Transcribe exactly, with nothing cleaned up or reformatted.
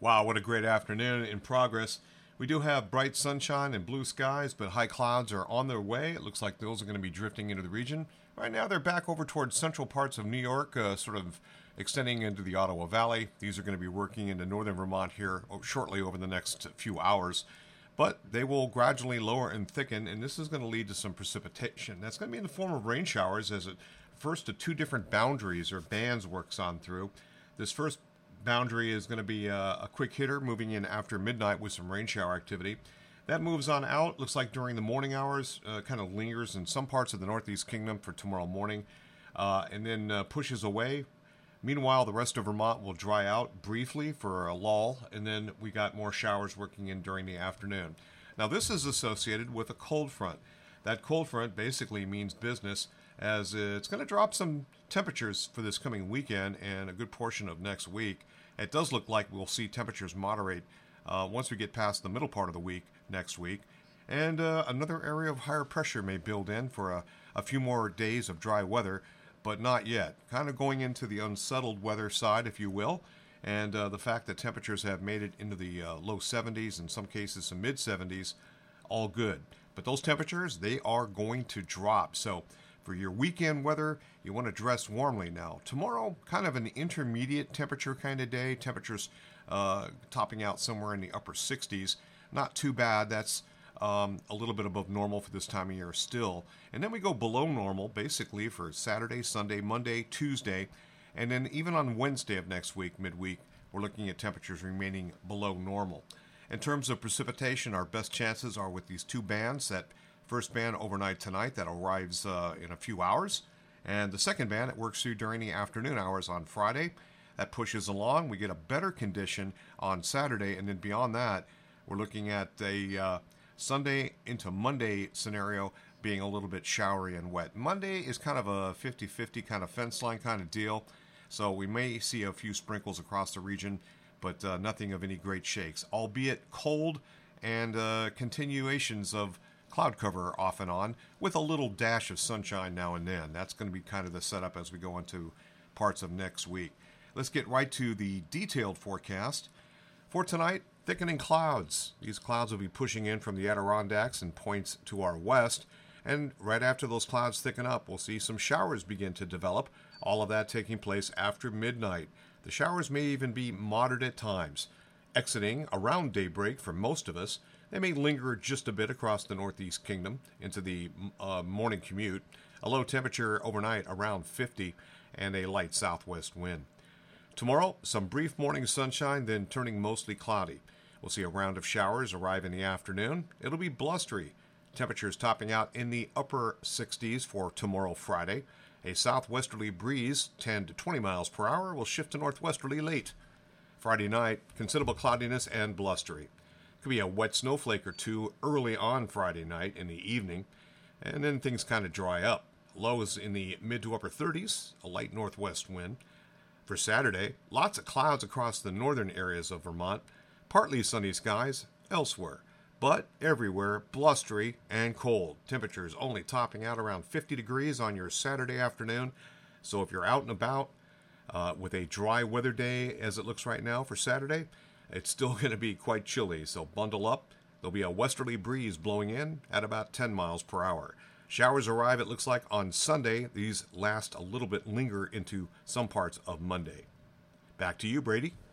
Wow, what a great afternoon in progress. We do have bright sunshine and blue skies, but high clouds are on their way. It looks like those are going to be drifting into the region. Right now, they're back over towards central parts of New York, uh, sort of extending into the Ottawa Valley. These are going to be working into northern Vermont here shortly over the next few hours. But they will gradually lower and thicken, and this is going to lead to some precipitation. That's going to be in the form of rain showers as it first to two different boundaries or bands works on through. This first boundary is going to be a, a quick hitter moving in after midnight with some rain shower activity. That moves on out. Looks like during the morning hours, uh, kind of lingers in some parts of the Northeast Kingdom for tomorrow morning, uh, and then uh, pushes away. Meanwhile, the rest of Vermont will dry out briefly for a lull, and then we got more showers working in during the afternoon. Now, this is associated with a cold front. That cold front basically means business, as it's going to drop some temperatures for this coming weekend and a good portion of next week. It does look like we'll see temperatures moderate uh, once we get past the middle part of the week next week. And uh, another area of higher pressure may build in for a, a few more days of dry weather, but not yet. Kind of going into the unsettled weather side, if you will. And uh, the fact that temperatures have made it into the uh, low seventies, in some cases some mid seventies, all good. But those temperatures, they are going to drop. So for your weekend weather, you want to dress warmly now. Tomorrow, kind of an intermediate temperature kind of day. Temperatures uh, topping out somewhere in the upper sixties. Not too bad. That's um, a little bit above normal for this time of year still. And then we go below normal, basically, for Saturday, Sunday, Monday, Tuesday. And then even on Wednesday of next week, midweek, we're looking at temperatures remaining below normal. In terms of precipitation, our best chances are with these two bands. That first band overnight tonight that arrives uh, in a few hours, and the second band that works through during the afternoon hours on Friday. That pushes along. We get a better condition on Saturday, and then beyond that, we're looking at a uh, Sunday into Monday scenario being a little bit showery and wet. Monday is kind of a fifty-fifty kind of fence line kind of deal, so we may see a few sprinkles across the region, but uh, nothing of any great shakes, albeit cold and uh, continuations of cloud cover off and on with a little dash of sunshine now and then. That's going to be kind of the setup as we go into parts of next week. Let's get right to the detailed forecast. For tonight, thickening clouds. These clouds will be pushing in from the Adirondacks and points to our west. And right after those clouds thicken up, we'll see some showers begin to develop. All of that taking place after midnight. The showers may even be moderate at times. Exiting around daybreak for most of us, they may linger just a bit across the Northeast Kingdom into the uh, morning commute. A low temperature overnight around fifty and a light southwest wind. Tomorrow, some brief morning sunshine, then turning mostly cloudy. We'll see a round of showers arrive in the afternoon. It'll be blustery. Temperatures topping out in the upper sixties for tomorrow, Friday. A southwesterly breeze, ten to twenty miles per hour, will shift to northwesterly late. Friday night, considerable cloudiness and blustery. Could be a wet snowflake or two early on Friday night in the evening, and then things kind of dry up. Lows in the mid to upper thirties, a light northwest wind. For Saturday, lots of clouds across the northern areas of Vermont, partly sunny skies elsewhere, but everywhere blustery and cold. Temperatures only topping out around fifty degrees on your Saturday afternoon, so if you're out and about uh, with a dry weather day as it looks right now for Saturday, it's still going to be quite chilly, so bundle up. There'll be a westerly breeze blowing in at about ten miles per hour. Showers arrive, it looks like, on Sunday. These last a little bit, linger into some parts of Monday. Back to you, Brady.